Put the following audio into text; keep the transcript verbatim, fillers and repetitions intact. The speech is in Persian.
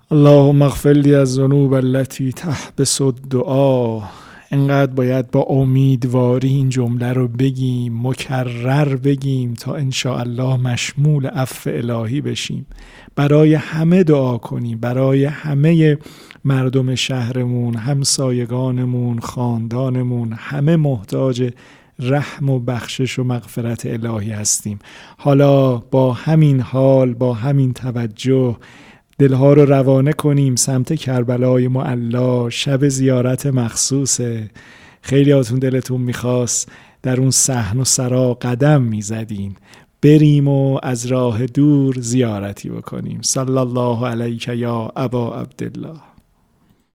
اللهم اغفر لی الذنوب التي تحبس الدعا. انقدر باید با امیدواری این جمله رو بگیم، مکرر بگیم تا انشاءالله مشمول عفو الهی بشیم. برای همه دعا کنیم، برای همه مردم شهرمون، همسایگانمون، خاندانمون، همه محتاج رحم و بخشش و مغفرت الهی هستیم. حالا با همین حال، با همین توجه دلها رو روانه کنیم سمت کربلای معلا. شب زیارت مخصوصه. خیلی هاتون دلتون میخواست در اون صحن و سرا قدم میزدین، بریم و از راه دور زیارتی بکنیم. صلی الله علیک یا ابا عبدالله.